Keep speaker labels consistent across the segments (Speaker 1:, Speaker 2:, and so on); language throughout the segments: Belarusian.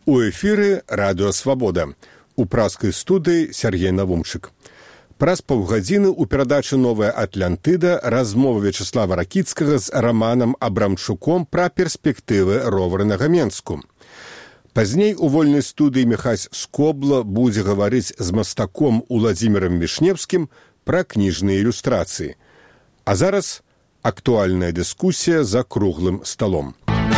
Speaker 1: У эфіры радыё «Свабода». У праскай студыі Сергей Навумчык. Праз паўгадзіны ў перадачы «Новая Атлантыда» размова Вячеслава Ракіцкага з Раманам Абрамчуком пра перспектывы ровара на Гаменску. Пазней у вольнай студыі Міхась Скобла будзе гаварыць з мастаком Уладзімірам Вішневскім пра кніжныя ілюстрацыі. А зараз актуальная дыскусія за круглым сталом.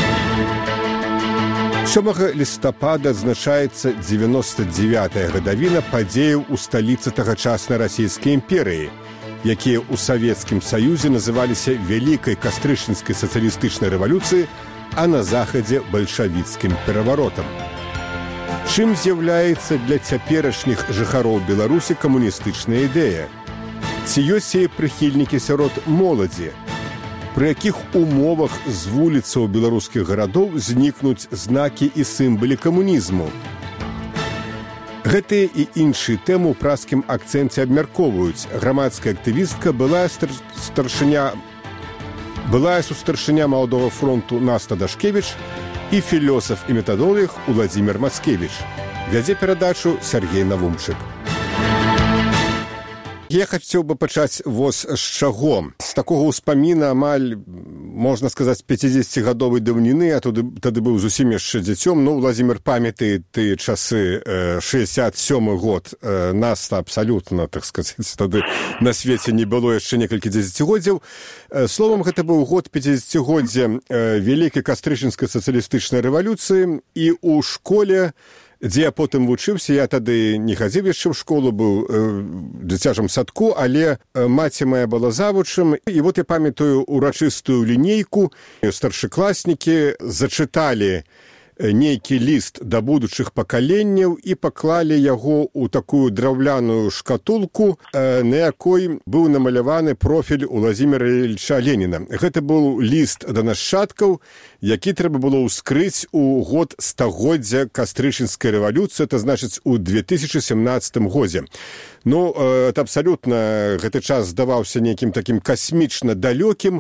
Speaker 1: 7 лістапада адзначаецца 99-я гадавіна падзеяў у сталіцы тагачаснай расійскай імперыі, якія ў Савецкім Саюзе называліся Вялікай кастрычніцкай сацыялістычнай рэвалюцыяй, а на захадзе бальшавіцкім пераваротам. Чым з'яўляецца для цяперашніх жыхароў Беларусі камуністычная ідэя? Ці ёсць яе прыхільнікі сярод моладзі? Пры якіх умовах з вуліцаў беларускіх гарадоў знікнуць знакі і сімвалы камунізму? Гэтыя і іншыя тэмы ў праскім акцэнце абмяркоўваюць. Грамадская актывістка былая сустаршыня Маладога фронту Наста Дашкевіч і філёсаф і метадолог Уладзімір Мацкевіч. Вядзе перадачу Сергей Навумчык. Я хацеў бы пачаць з чаго. З такога ўспаміна амаль, можна сказаць, 50-гадовай даўніны, а тады быў зусім яшчэ дзіцём. Уладзімір памятае тыя часы, 67-й год. Нас абсалютна, так сказаць, тады на свеце не было яшчэ некалькі дзесяцігоддзяў. Словам, гэта быў год 50-годдзя Вялікай кастрычніцкай сацыялістычнай рэвалюцыі, і ў школе, дзе я потым вучыўся, я тады не хадзіў яшчэ ў школу, быў дзіцячым садку, але маці моя была завучым. І вот я памятаю урачыстую лінейку, старшакласнікі зачыталі нейкі ліст да будучых пакаленняў і паклалі яго ў такую драўляную шкатулку, на якой быў намаляваны профіль Уладзіміра Ільча Леніна. Гэта быў ліст да нашчадкаў, які трэба было ўскрыць у год стагоддзя кастрычніцкай рэвалюцыі, это значыць у 2017 годзе. Это абсалютна гэты час здаваўся нейкім такім касмічна далёкім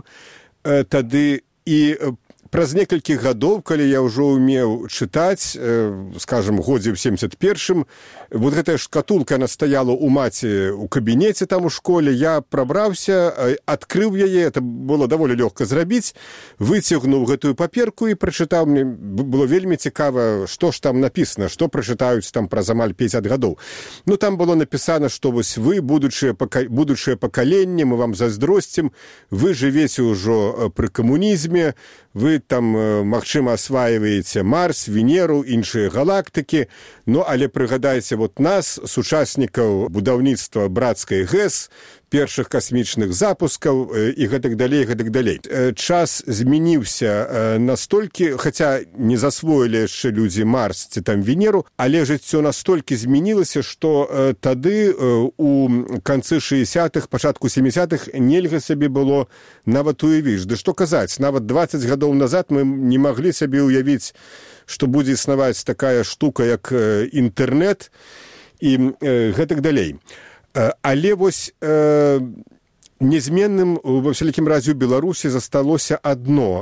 Speaker 1: тады, і праз некалькі гадоў, калі я ўжо ўмеў чытаць, скажам, годзе ў 71-м, вот гэтая шкатулка, она стаяла ў маці ў кабінеце там у школе, я прабраўся, адкрыў яе, это было даволі лёгка зрабіць, выцягнуў гэтую паперку і прачытаў. Мне было вельмі цікава, што ж там напісана, што прачытаюць там праз амаль 50 гадоў. Там было напісана, што вось вы, будучае пакаленне, мы вам зайздросцім, вы жывеце ўжо пры камунізме, вы там, магчыма, асваиваеце Марс, Венеру, іншыя галактыкі, але прыгадайце нас, сучаснікаў будаўніцтва брацкай ГЭС, першых касмічных запускаў і гэтак далей. Час змяніўся настолькі, хаця не засвоілі яшчэ людзі Марс ці там Венеру, але жыццё настолькі змянілася, што тады у канцы 60-х, пачатку 70-х нельга сабе было нават уявіць. Ды што казаць, нават 20 гадоў назад мы не маглі сабе ўявіць, што будзе існаваць такая штука, як інтэрнэт і гэтак далей. Але вось нязменным ва ўсялякім разе ў Беларусі засталося адно.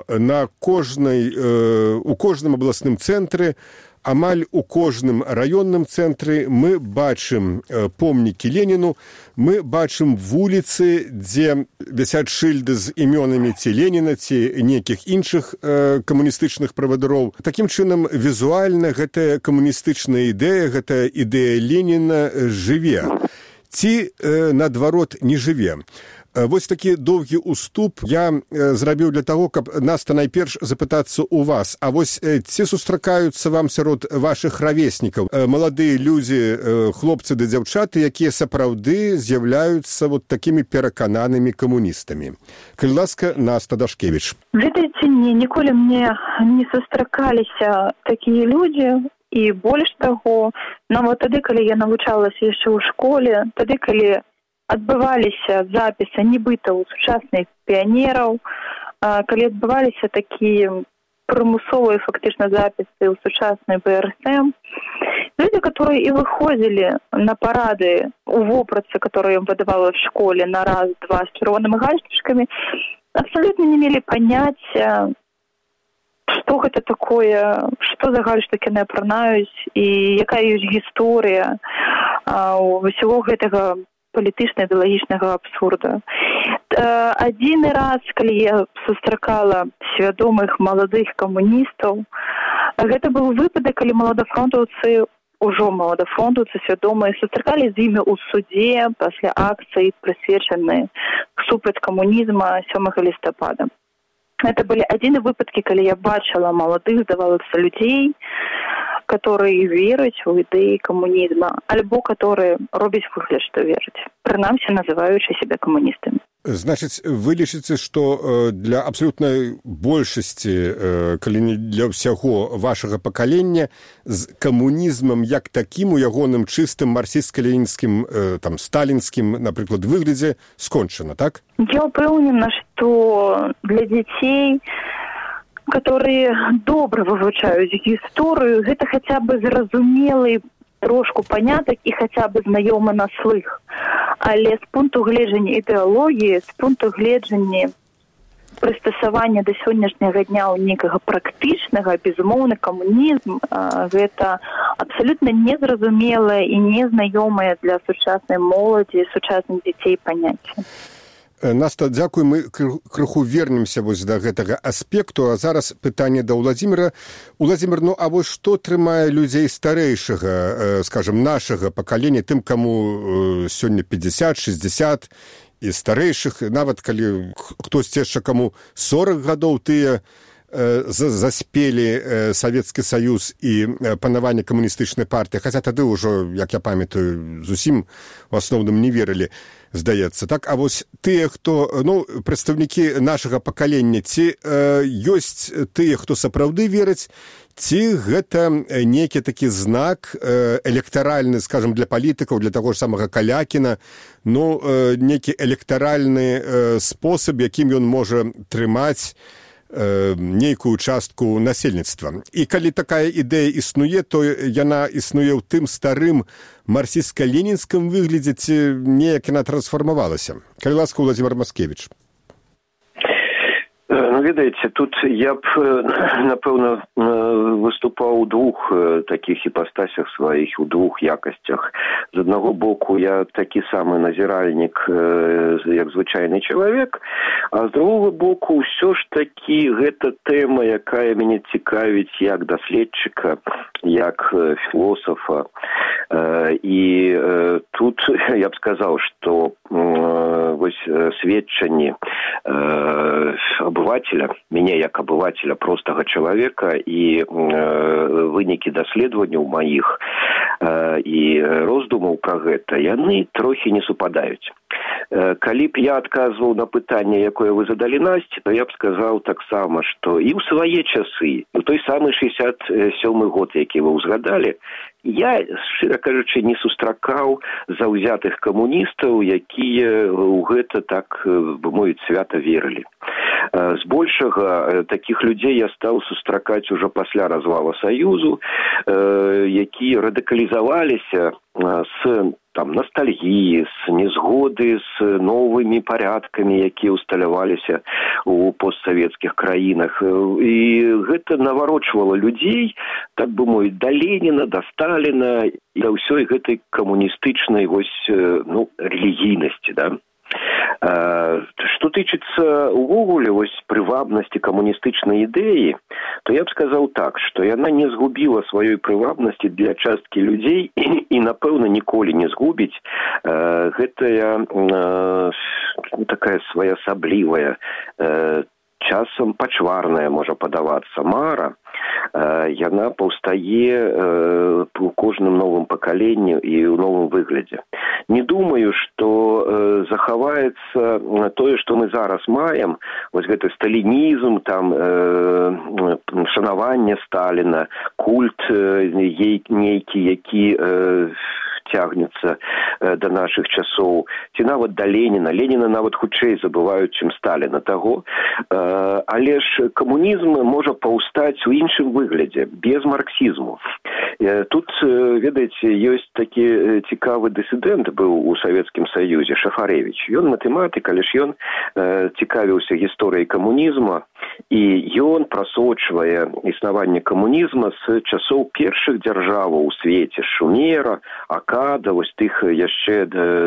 Speaker 1: У кожным абласным цэнтры, амаль у кожным раённым цэнтры мы бачым помнікі Леніну, мы бачым вуліцы, дзе вісяць шыльды з імёнамі ці Леніна, ці нейкіх іншых камуністычных правадыроў. Такім чынам, візуальна гэтая камуністычная ідэя, гэтая ідэя Леніна жыве. Ці, наадварот, не жыве. Вось такі доўгі ўступ я зрабіў для таго, каб Наста найперш запытацца ў вас. А вось ці сустракаюцца вам сярод вашых равеснікаў маладыя людзі, хлопцы ды дзяўчаты, якія сапраўды з'яўляюцца такімі перакананымі камуністамі? Калі ласка, Наста Дашкевіч.
Speaker 2: Ведаеце, ніколі мне не сустракаліся такія людзі. І больш таго, нават тады, калі я навучалася яшчэ ў школе, тады, калі адбываліся запісы нібыта ў сучасных піянераў, калі адбываліся такія прымусовыя фактычна запісы ў сучасны БРСМ, люди, которые и выходили на парады у вопратцы, которые им выдавала в школе на раз-два с червонными галстучками, абсолютно не имели понятия, што гэта такое, што за гальштукі яны апранаюць і якая ёсць гісторыя ўсяго гэтага палітычна-ідэалагічнага абсурда. Адзін раз, калі я сустракала свядомых маладых камуністаў, гэта быў выпадак, калі маладафронтаўцы свядомыя сустракалі з імі ў судзе пасля акцыі, прысвечанай супраць камунізма 7 лістапада. Это были адзіны выпадкі, калі я бачыла маладых, здавалася, людзей, которые веруць у ідэі камунізма, альбо которые робяць выгляд, што вераць, прынамсі называючы сябе камуністамі.
Speaker 1: Значыць, вы лічыце, што для абсалютнай большасці, калі не для ўсяго вашага пакалення, з камунізмам як такім у ягоным чыстым марксістска-ленінскім, сталінскім, напрыклад, выглядзе скончана, так?
Speaker 2: Я ўпэўнена, што для дзяцей, которые добра вывучаюць гісторыю, гэта хаця бы зразумелы трошку панятак і хаця бы знаёмы на слых. Але з пункту гледжання ідэалогіі, з пункту гледжання прыстасавання да сённяшняга дня ў некага практычнага, безумоўна, камунізм, гэта абсалютна незразумелае і незнаёмае для сучаснай моладзі, сучасных дзяцей паняцце.
Speaker 1: Наста, дзякуй, мы крыху вернемся вось да гэтага аспекту, а зараз пытанне да Уладзіміра. Уладзімір, а вось што трымае людзей старэйшага, скажем, нашага пакалення, тым, каму сёння 50, 60 і старэйшых, нават калі хтосьці яшчэ каму 40 гадоў, тыя заспелі Савецкі Саюз і панаванне камуністычнай партыі, хаця тады ўжо, як я памятаю, зусім у асноўным не верылі, здаецца. Так, а вось тыя, хто, прадстаўнікі нашага пакалення, ці ёсць тыя, хто сапраўды верыць, ці гэта нейкі такі знак электаральны, скажем, для палітыкаў, для таго ж самага Калякіна, нейкі электаральны спосаб, якім ён можа трымаць нейкую частку насельніцтва. І калі такая ідэя існуе, то яна існуе ў тым старым марксістска-ленінскім выглядзе, ці неяк яна трансфармавалася. Калі ласка, Уладзімір Маскевіч.
Speaker 3: Ведаеце, тут я б, напэўна, выступаў у двух такіх іпастасях сваіх, у двух якасцях. З аднаго боку, я такі самы назіральнік, як звычайны чалавек, а з другога боку, ўсё ж такі гэта тэма, якая мяне цікавіць як даследчыка, як філосафа. І тут я б сказаў, што вось сведчанні абывателя, мяне як абывателя, простага чалавека і вынікі даследаванняў маіх і роздумаў пра гэта, яны трохі не супадаюць. Калі б я адказваў на пытанне, якое вы задалі Насці, то я б сказаў таксама, што і ў свае часы, і ў той самы 67-й год, які вы ўзгадалі, я, шчыра кажучы, не сустракаў заўзятых камуністаў, якія ў гэта, так бы мовіць, свята верылі. Збольшага такіх людзей я стаў сустракаць ужо пасля развала Саюзу, якія радыкалізаваліся з ностальгіі, з незгоды з новымі парядкамі, якія ўсталяваліся ў постсавецкіх краінах. І гэта наварочвала людзей, так бы мовіць, да Леніна, да Сталіна і да ўсёй гэтай камуністычнай рэлігійнасці, да? Што тычыцца увогуле прывабнасці камуністычнай ідэі, то я б сказаў так, што яна не згубіла сваёй прывабнасці для часткі людзей і, напэўна, ніколі не згубіць. Гэтая такая своеасаблівая, часам пачварная, можа падавацца, мара, яна паўстае у кожным новым пакаленні і ў новым выглядзе. Не думаю, што захаваецца тое, што мы зараз маем, вось гэты сталінізм, шанаванне Сталіна, культ нейкі, які цягнецца да нашых часоў, ці нават да Леніна. Леніна нават хутчэй забываюць, чым Сталіна таго. Але ж камунізм можа паўстаць у іншым выглядзе, без марксізму. Тут, ведаеце, ёсць такі цікавы дысідэнт быў у Савецкім Саюзе, Шафарэвіч. Ён матэматык, але ж ён цікавіўся гісторыяй камунізма, і ён прасочвае існаванне камунізма з часоў першых дзяржаваў у свеце, Шумера, Акада, вось тых яшчэ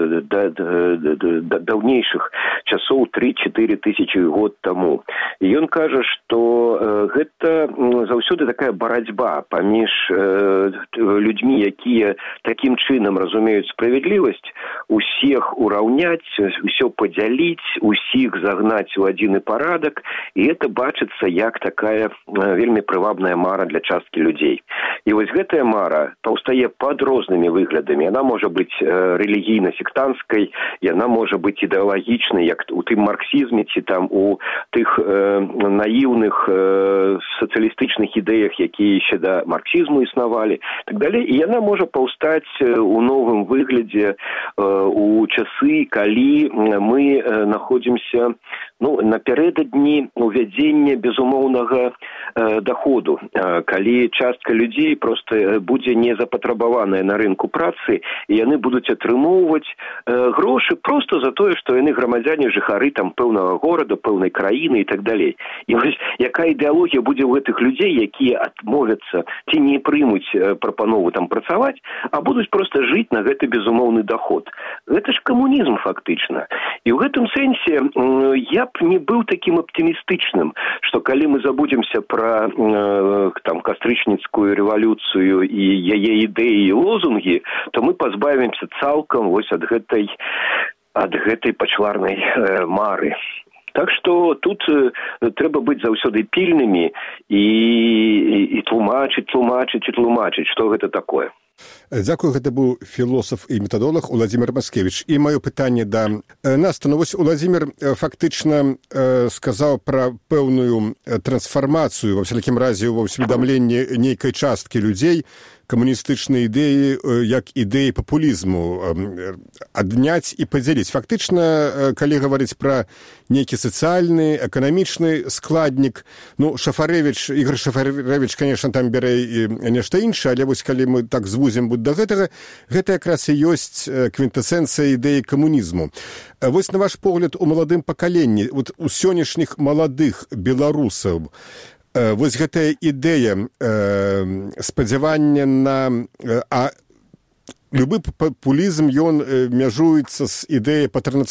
Speaker 3: даўнейшых часоў 3-4 тысячи год таму. І ён кажа, што гэта заўсёды такая барацьба паміж людзьмі, якія такім чынам разумеюць справядлівасць, усіх ураўняць, усё падзяліць, усіх загнаць у адзіны парадак, і гэта бачыцца як такая вельмі прывабная мара для часткі людзей. І вось гэтая мара паўстае пад рознымі выглядамі. Яна можа быць рэлігійна-сектанцкай, яна можа быць ідэалагічнай, як у тым марксізме, ці там у тых наіўных сацыялістычных ідэях, якія яшчэ да марксізму існавалі, так далей. І яна можа паўстаць у новым выглядзе у часы, калі мы находзімся напярэдадні увядзення безумоўнага даходу, калі частка людзей проста будзе не запатрабаваная на рынку працы, і яны будуць атрымоўваць грошы проста за тое, што яны грамадзяне, жыхары там пэўнага горада, пэўнай краіны і так далей. І вось якая ідэалогія будзе ў гэтых людзей, якія адмовяцца ці не прымуць прапанову там працаваць, а будуць проста жыць на гэты безумоўны доход. Гэта ж камунізм фактычна. І ў гэтым сэнсе я б не быў такім аптымістычным, што калі мы забудземся пра кастрычніцкую рэвалюцыю і яе ідэі і лозунгі, то мы пазбавімся цалкам вось ад гэтай пачварнай мары. Так што тут трэба быць заўсёды пільнымі і тлумачыць, што гэта такое.
Speaker 1: Дзякую, гэта быў філосаф і метадолог Уладзімір Маскевіч. І маё пытанне да Насты. Вось Уладзімір фактычна сказаў пра пэўную трансфармацыю, ва ўсялякім разе, ва ўсведамленні нейкай часткі людзей, камуністычныя ідэі як ідэі папулізму адняць і падзяліць. Фактычна, калі гаварыць пра нейкі сацыяльны, эканамічны складнік, Ігор Шафарэвіч, конечно, там бярэ нешта іншае, але вось калі мы так звузім да гэтага, гэта якраз і ёсць квінтэсэнцыя ідэі камунізму. Вось на ваш погляд у маладым пакаленні, у сённяшніх маладых беларусаў, вось гэтая ідэя спадзявання на... Любы папулізм, ён мяжуецца з ідэяй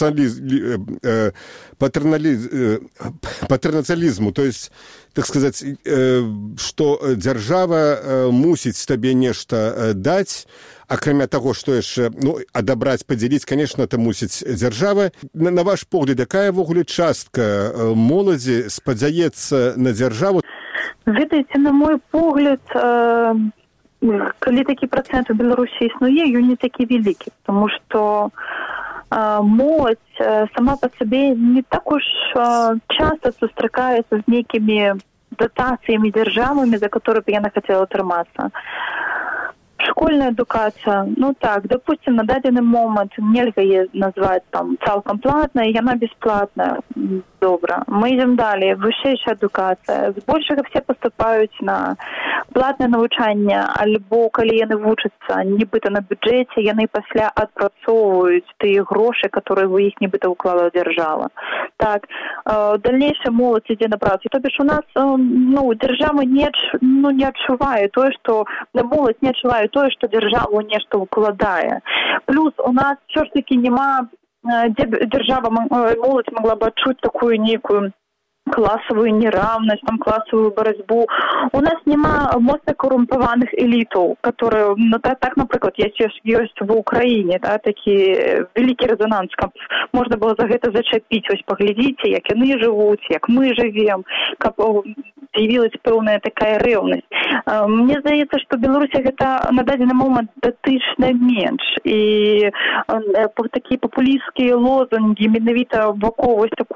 Speaker 1: патэрналізму, то есть, так сказаць, што дзяржава мусіць табе нешта даць, акрамя таго, што яшчэ адабраць, падзяліць, конечно, это мусіць дзяржава. На ваш погляд, якая ввогуле частка моладзі спадзяецца на дзяржаву?
Speaker 2: Ведаеце, на мой погляд, калі такі працэнт у Беларусі існуе, ён не такі вялікі, тому што моладзь сама па сабе не так уж часто сустракаецца з нейкімі датацыямі дзяржавамі, за которые б яна хацела атрымацца. Школьная адукацыя, допустим, на дадзены момант нельга яе назваць там цалкам платная, яна бесплатная. Добра. Мы ідзем далей. Вышэйшая адукацыя. Збольшага все паступаюць на платнае навучанне, альбо калі яны вучацца нібыта на бюджэце, яны пасля адпрацоўваюць тыя грошы, которые у іх нібыта уклала дзяржава. Так, дальнейшая моладзь ідзе на працу. То бишь у нас дзяржава не адчувае тое, што моладзь не адчувае тое, што дзяржава нешта укладае. Плюс у нас ўсё ж такі няма, дзе дзяржава, моладзь могла бы адчуць такую нейкую класавую неравнасць, класавую барацьбу. У нас няма моцна карумпаваных элітаў, которые, так, напрыклад, ёсць в Украіне, такі вялікі рэзонанс, каб можна было за гэта зачапіць. Вось паглядзіце, як яны жывуць, як мы жывем, каб з'явілася пэўная такая рэўнасць. Мне здаецца, што Беларусі гэта на дадзены момант датычна менш. І такія папулісцкія лозунгі менавіта вакол вось такой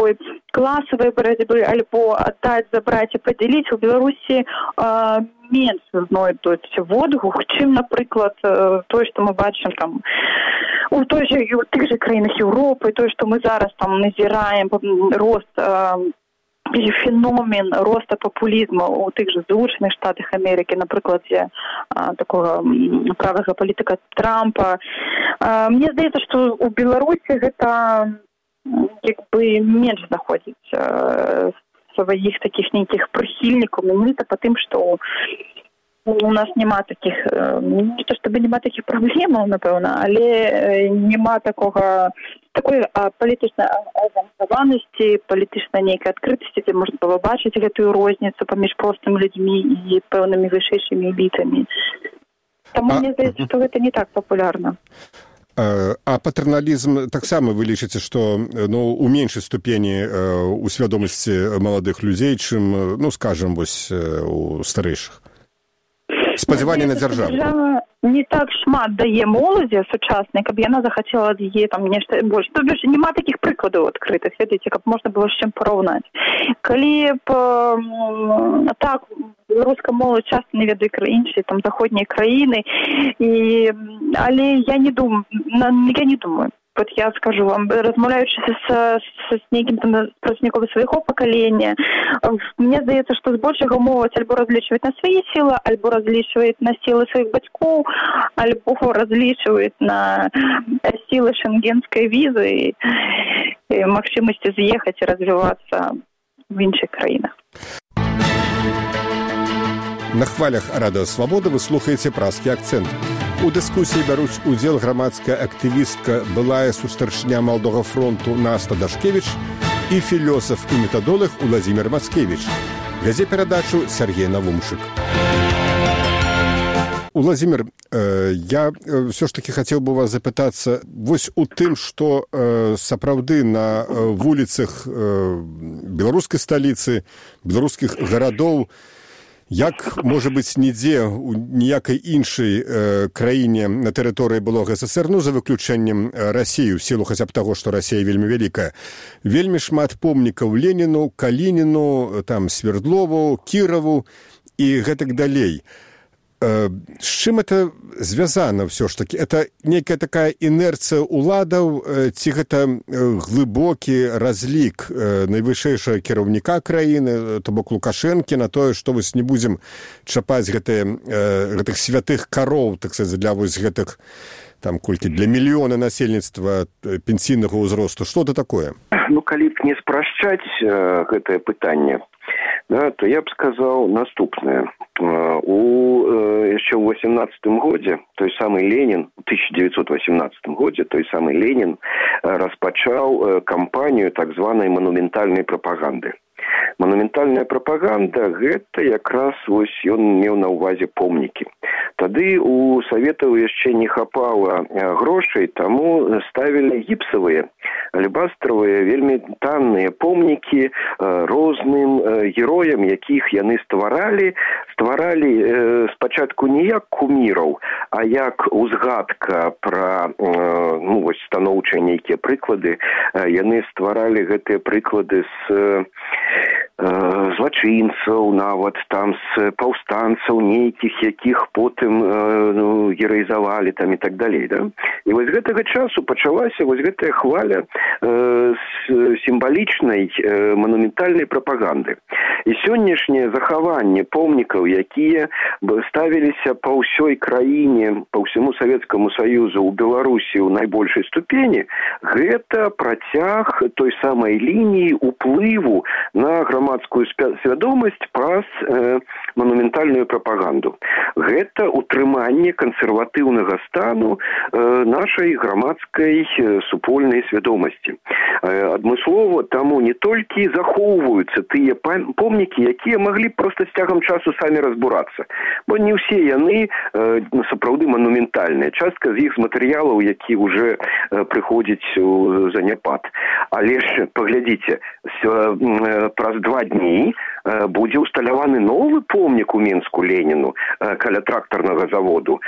Speaker 2: класавай барацьбы альбо аддаць, забраць і падзяліць, у Беларусі менш знойдуць водгук, чым, напрыклад, тое, што мы бачым там у тых жа краінах Еўропы, тое, што мы зараз там назіраем рост феномен роста папулізму у тых жа Злучаных Штатах Амерыкі, на прыкладзе такога правага палітыка Трампа. Мне здаецца, што ў Беларусі гэта як бы менш знаходзіць сваіх такіх нейкіх прыхільнікаў, менавіта па тым, што у нас няма такіх, не то чтобы няма такіх праблемаў, напэўна, але няма такой палітычнай арганізаванасці, палітычнай нейкай адкрытасці, дзе можна было бачыць гэтую розніцу паміж простымі людзьмі і пэўнымі вышэйшымі элітамі. Таму мне здаецца, што гэта не так папулярна.
Speaker 1: А патерналізм таксама вы лічыце, што у меншай ступені у свядомасці маладых людзей, чым, скажам, вось у старэйшых? Спадзяванне на дзяржаву. Дзяржава
Speaker 2: не так шмат дае моладзі сучаснай, каб яна захацела ад яе там нешта больш. То бишь, няма такіх прыкладаў адкрытых, ведаеце, каб можна было з чым параўнаць. Калі б так беларуская моладзь часта не ведае іншыя там заходнія краіны, але я не думаю. Вот я скажу вам, размаўляючы с нейкім там прадстаўніком свайго пакалення, мне здаецца, што збольшага моладзь альбо разлічваюць на свае сілы, альбо разлічваюць на сілы сваіх бацькоў, альбо разлічваюць на сілы шенгенскай візы і магчымасці з'ехаць і развівацца в іншых краінах.
Speaker 1: На хвалях Радыё Свабода вы слухаеце «Празкі акцэнт». У дыскусіі бяруць удзел грамадская актывістка, былая сустарчня Малдога фронту Наста Дашкевіч і філёсаф і метадолог Уладзімір Мацкевіч. Вядзе перадачу Сергей Навумшык. Уладзімір, я все ж таки хацеў бы вас запытацца вось у тым, што сапраўды на вуліцах беларускай сталіцы, беларускіх гарадоў, як, можа быць, нідзе у ніякай іншай краіне на тэрыторыі былога СССР, за выключэннем Расіі, у сілу хаця б таго, што Расія вельмі вялікая, вельмі шмат помнікаў Леніну, Калініну, там Свердлову, Кіраву і гэтак далей. З чым это звязана ўсё ж такі? Это нейкая такая інерцыя ўладаў, ці гэта глыбокі разлік найвышэйшага кіраўніка краіны, то бок Лукашэнкі, на тое, што вось не будзем чапаць гэтых святых кароў, так сказаць, для вось гэтых там колькі для мільёна насельніцтва пенсійнага ўзросту. Што это такое?
Speaker 3: Калі б не спрашчаць гэтае пытанне, то я б сказаў наступнае. Яшчэ ў 18 годзе той самы Ленін, у 1918 годзе той самы Ленін распачаў кампанію так званай манументальнай прапаганды. Манументальная прапаганда – гэта якраз вось ён меў на ўвазе помнікі. Тады у Саветаў яшчэ не хапала грошай, таму ставілі гіпсавыя, алебастравыя, вельмі танныя помнікі розным героям, якіх яны стваралі спачатку не як куміраў, а як узгадка пра станоўчыя нейкія прыклады. Яны стваралі гэтыя прыклады з злачынцаў, нават там з паўстанцаў нейкіх, якіх потым гераізавалі там і так далей. Да? І вось гэтага часу пачалася вось гэтая хваля сімвалічнай манументальнай прапаганды. І сённяшняе захаванне помнікаў, якія ставіліся па ўсёй краіне, па ўсяму Савецкаму Саюзу, у Беларусі ў найбольшай ступені, гэта працяг той самай лініі уплыву на грамадскую свядомасць праз манументальную прапаганду. Гэта утрыманне кансерватыўнага стану нашай грамадскай супольнай свядомасці. Адмыслова таму не толькі захоўваюцца тыя помнікі, якія маглі проста з цягам часу самі разбурацца. Бо не ўсе яны сапраўды манументальныя. Частка з іх з матэрыялаў, які ўжо прыходзяць у заняпад. Але ж, паглядзіце, праз 2 дні будзе ўсталяваны новы помнік у Мінску Леніну каля трактарнага заводу.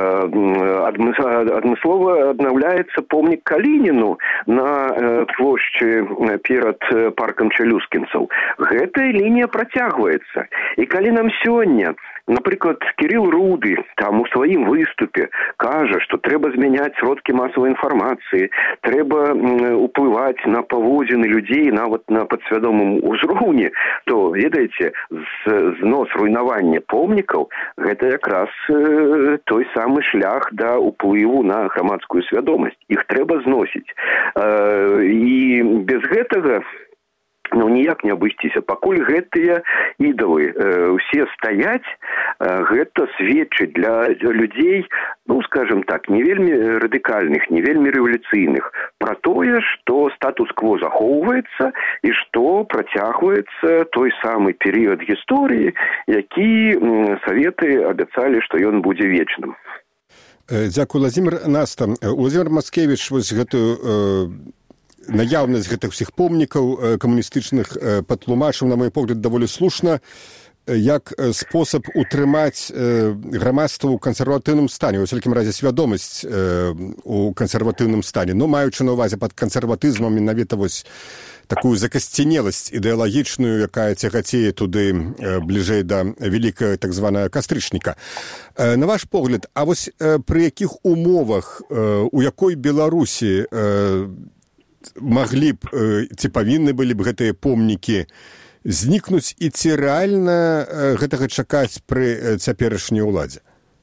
Speaker 3: Адмыслова аднаўляецца помнік Калініну на плошчы перад паркам Чалюскінцаў. Гэтая лінія працягваецца. І калі нам сёння, напрыклад, Кірыл Руды там у сваім выступе кажа, што трэба змяняць сродкі масавай інфармацыі, трэба уплываць на паводзіны людзей нават на падсвядомым узроўні, то, ведаеце, знос руйнавання помнікаў гэта якраз той самы шлях да ўплыву на грамадскую свядомасць. Іх трэба зносіць. І без гэтага ніяк не абысціся. Пакуль гэтыя ідалы ўсе стаяць, гэта сведчыць для людзей, скажем так, не вельмі радыкальных, не вельмі рэвалюцыйных, пра тое, што статус-кво захоўваецца і што працягваецца той самы перыяд гісторыі, які саветы абяцалі, што ён будзе вечным.
Speaker 1: Дзякую, Владзімір. Наста, Владзімір Мацкевіч вось гэтую наяўнасць гэтых усіх помнікаў камуністычных патлумачыў, на мой погляд, даволі слушна, як спосаб утрымаць грамадства ў кансерватыўным стане, у всякім разе свядомасць у кансерватыўным стане. Маючы на ўвазе пад кансерватызмам менавіта вось такую закасцінеласць ідэалагічную, якая цягацее туды бліжэй да вялікага так званага кастрычніка. На ваш погляд, а вось пры якіх умовах, у якой Беларусі маглі б, ці павінны былі б гэтыя помнікі знікнуць, і ці рэальна гэтага чакаць пры цяперашняй уладзе?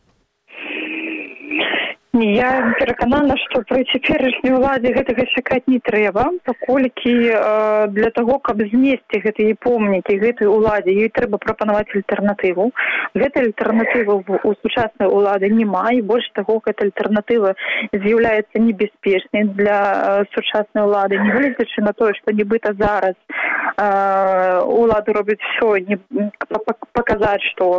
Speaker 2: Я пераканана, што пры цяперашняй уладзе гэтага чакаць не трэба, паколькі для таго, каб знесці гэтыя помнікі гэтай уладзе, ёй трэба прапанаваць альтэрнатыву. Гэтай альтэрнатывы у сучаснай улады няма, і больш таго, гэта альтэрнатыва з'яўляецца небяспечнай для сучаснай улады, нягледзячы на тое, што нібыта зараз улады робяць усё, паказаць, што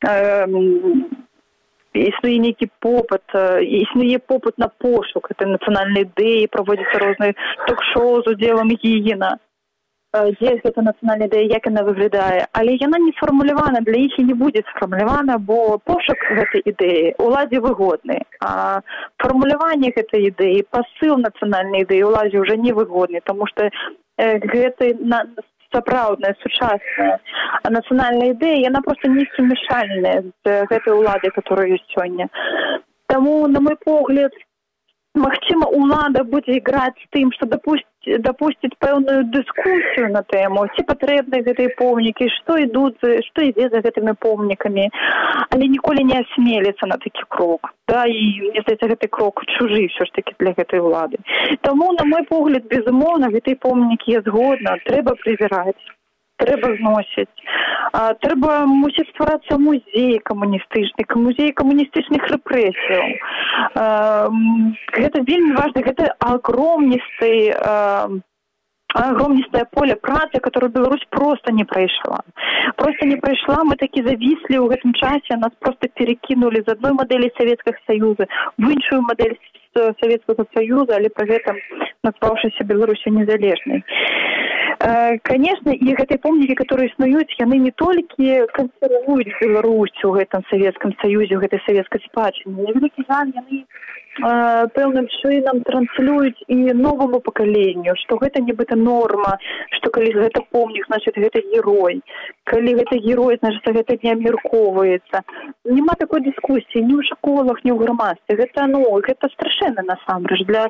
Speaker 2: існуе нейкі попыт, існуе попыт на пошук этой нацыянальнай ідэі, праводзяцца розныя ток-шоу з удзелам Гігіна. Дзе гэта нацыянальная ідэя, як яна выглядае. Але яна не сфармулявана, для іх і не будзе сфармулявана, бо пошук гэтай ідэі уладзе выгодны. А фармуляванне гэтай ідэі, пасыл нацыянальнай ідэі уладзе ўжо не выгодны, таму што гэта сапраўдная, сучасная нацыянальная ідэя, яна проста не сумяшальная з гэтай уладай, которая ёсць сёння. Таму, на мой погляд, магчыма, улада будзе іграць з тым, што дапусціць пэўную дыскусію на тэму, ці патрэбны гэтыя помнікі, што ідзе за гэтымі помнікамі, але ніколі не асмеліцца на такі крок. І, мне здаецца, гэты крок чужы ўсё ж такі для гэтай улады. Таму, на мой погляд, безумоўна, гэтыя помнікі я згодна, трэба прыбіраць, трэба зносіць. Трэба, мусіць стварацца музей камуністычных рэпрэсіяў. Гэта вельмі важна, гэта огромністае поле працы, которую Беларусь просто не прайшла. Мы такі завіслі ў гэтым часе, нас просто перекінули з адной мадэлі Савецкага Саюза в іншую мадэль Савецкага Саюза, але пры гэтым назваўшыся Беларусю незалежнай. Конечно, і гэтыя помнікі, которые існуюць, яны не толькі кансервуюць Беларусь у гэтым Савецкам Саюзе, у гэтай савецкай спадчыне. На вялікі жаль, яны пэўным чынам транслююць і новаму пакаленню, што гэта нібыта норма, што калі гэта помнік, значит, гэта герой. Калі гэта герой, значит, гэта не абмяркоўваецца. Няма такой дыскусіі ні ў школах, ні ў грамадстве. Гэта страшэнна насамрэч для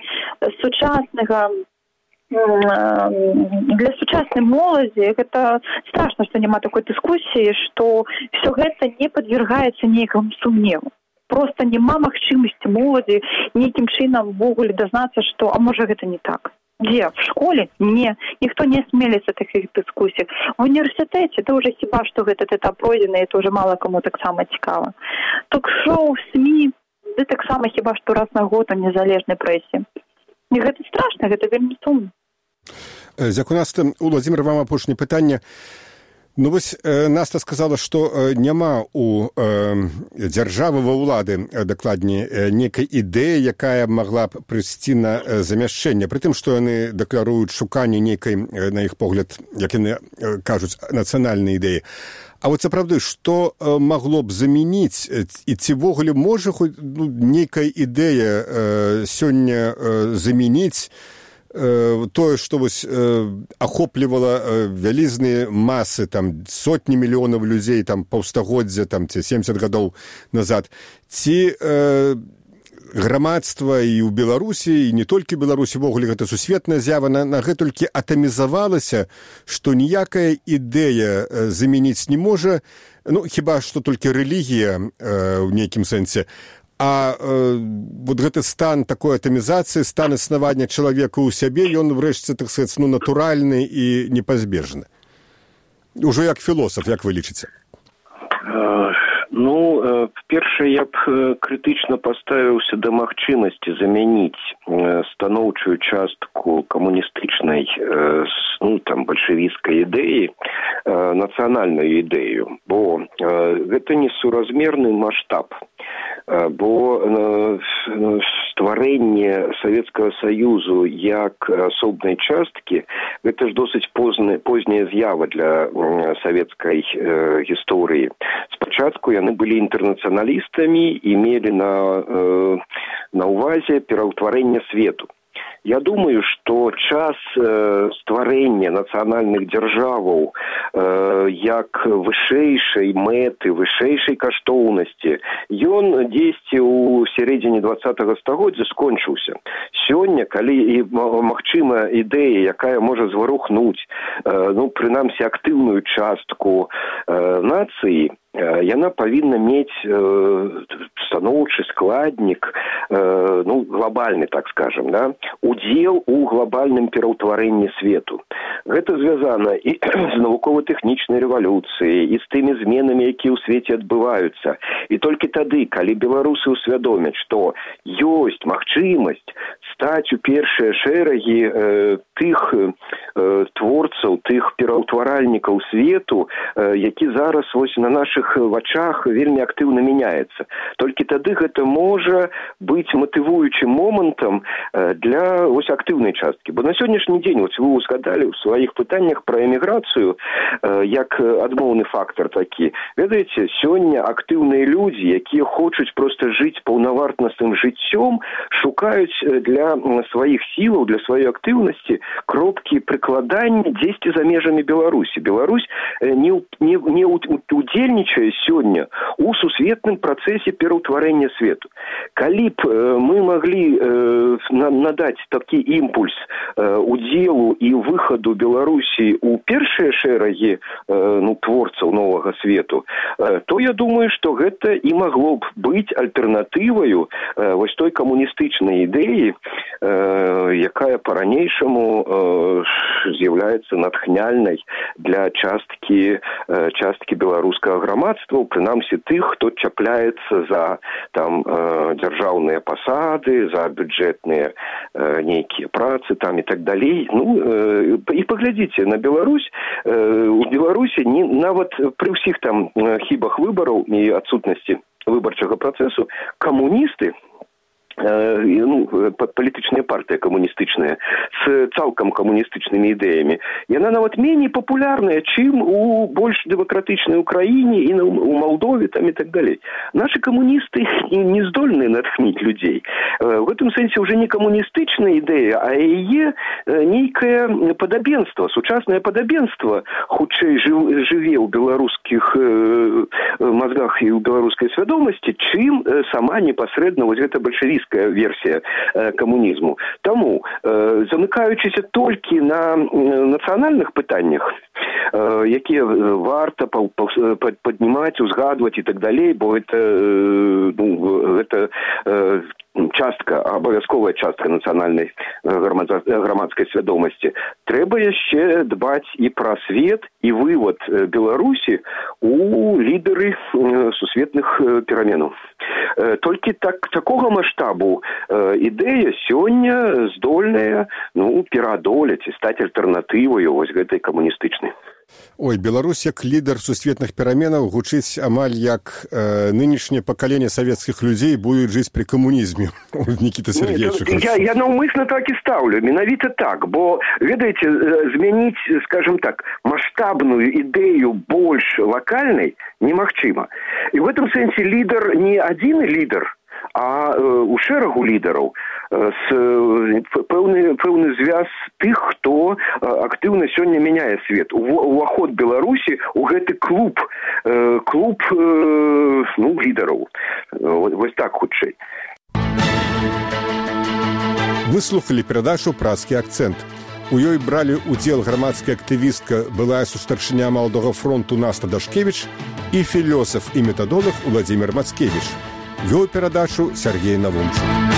Speaker 2: сучаснай моладзі. Гэта страшна, што няма такой дыскусіі, што все гэта не падвергаецца нейкаму сумневу. Просто няма магчымасці моладзі нейкім чынам ввогуле дазнацца, што, а можа, гэта не так. Дзе? В школе? Не. Ніхто не асмеліцца такіх дыскусій. В універсітэце то ўжо хіба што гэты этап пройдзены, і то ўжо мала каму таксама цікава. Ток-шоу, СМІ, таксама хіба што раз на год у незалежнай прэсе. І гэта страшна, гэта вельмі сумна.
Speaker 1: Дзякую, Наста. Владзімір, вам апошняе пытанне. Ну вось Наста сказала, што няма у дзяржавы ва ўлады, дакладней, нейкай ідэі, якая магла б прыйсці на замяшчэнне. Пры тым, што яны дэкларуюць шуканне нейкай, на іх погляд, як яны кажуць, нацыянальнай ідэі. А вот сапраўды, што магло б замяніць, і ці ввогуле можа хоць нейкая ідэя сёння замяніць тое, што вось ахоплівала вялізныя масы, там сотні мільёнаў людзей там паўстагоддзя, там ці 70 гадоў назад, ці грамадства і ў Беларусі, і не толькі ў Беларусі, ввогуле гэта сусветная з'ява, на гэтулькі атамізавалася, што ніякая ідэя замяніць не можа, ну хіба што толькі рэлігія ў нейкім сэнсе. А вот гэты стан такой атамізацыі, стан існавання чалавека ў сябе, ён врэшце, так сказаць, натуральны і непазбежны. Ужо як філосаф, як вы лічыце?
Speaker 3: Ну, першае, я б крытычна паставіўся да магчымасці замяніць станоўчую частку камуністычнай, ну, там, бальшавіцкай ідэі нацыянальную ідэю, бо гэта несуразмерны маштаб. Бо стварэнне Савецкага Саюзу як асобнай часткі гэта ж досыць позняя з'ява для савецкай гісторыі. Спачатку яны былі інтэрнацыяналістамі і мелі на ўвазе пераўтварэнне свету. Я думаю, што час стварэння нацыянальных дзяржаваў як вышэйшай мэты, вышэйшай каштоўнасці, ён дзесьці ў сярэдзіне 20-го стагоддзя скончыўся. Сёння, калі і магчыма ідэя, якая можа зварухнуць, ну, прынамсі, актыўную частку нацыі, яна павінна мець станоўчы складнік, ну, глобальны, так скажем, да, удзел у глобальным пераўтварэнні свету. Гэта звязана і з навукова-тэхнічнай рэвалюцыяй, і з тымі зменамі, якія ў свеце адбываюцца. І толькі тады, калі беларусы ўсвядомяць, што ёсць магчымасць стаць у першыя шэрагі тых творцаў, тых пераўтваральнікаў свету, які зараз вось на нашых вачах вельмі актыўна мяняецца. Толькі тады гэта можа быць матывуючым момантам для ось актыўнай часткі. Бо на сённяшні дзень, ось вы узгадалі ў сваіх пытаннях пра эміграцыю як адмоўны фактар такі. Ведаеце, сёння актыўныя людзі, якія хочуць проста жыць паўнавартасным жыццём, шукаюць для сваіх сілаў, для сваёй актыўнасці кропкі прыкладання дзесьці за межамі Беларусі. Беларусь не удзельнічае сёння у сусветным працэсе пераўтварэння свету. Калі б мы маглі надаць такі імпульс удзелу і выхаду Беларусі у першыя шэрагі творцаў новага свету, то я думаю, што гэта і магло б быць альтэрнатываю вось той камуністычнай ідэі, якая па-ранейшаму з'яўляецца натхняльнай для часткі беларускага грамадства, прынамсі тых, хто чапляецца за там дзяржаўныя пасады, за бюджэтныя нейкія працы там і так далей. Ну, і паглядзіце на Беларусь. У Беларусі нават пры ўсіх там хібах выбараў і адсутнасці выбарчага працэсу камуністы, палітычная партыя камуністычная з цалкам камуністычнымі ідэямі, яна нават меней папулярная, чым у больш дэмакратычнай Украіне і у Малдове там і так далей. Нашы камуністы не здольны натхніць людзей. В гэтым сэнсе ўжо не камуністычная ідэя, а яе нейкае падабенства, сучаснае падабенства хутчэй жыве ў беларускіх мазгах і ў беларускай свядомасці, чым сама непасрэдна вось гэта бальшавіцкая версія камунізму. Таму, замыкаючыся толькі на нацыянальных пытаннях, якія варта паднімаць, узгадваць і так далей, бо гэта частка, абавязковая частка нацыянальнай грамадскай свядомасці. Трэба яшчэ дбаць і пра свет, і вывад Беларусі у лідары сусветных пераменаў. Толькі такога маштабу ідэя сёння здольная пераадолець і стаць альтэрнатываю вось гэтай камуністычнай.
Speaker 1: Ой, Беларусь як лідар сусветных пераменаў гучыць амаль як нынешняе пакаленне савецкіх людзей будуць жыць пры камунізме. Нікіта Сергеевич.
Speaker 3: Я наўмысна так і стаўлю, менавіта так, бо, ведаеце, змяніць, скажем так, маштабную ідэю больш лакальнай немагчыма. І в этом сэнсе лідар не адзіны лідар, а у шэрагу лідараў пэўны звяз тых, хто актыўна сёння мяняе свет. Уваход Беларусі у гэты клуб лідараў. Вось так хутчэй.
Speaker 1: Вы слухали перадачу «Празкі акцэнт». У ёй бралі ўдзел грамадская актывістка, былая сустарчыня Маладога фронту Наста Дашкевіч і філёсаф і метадолог Уладзімір Мацкевіч. Вёў перадачу Сергей Навумчук.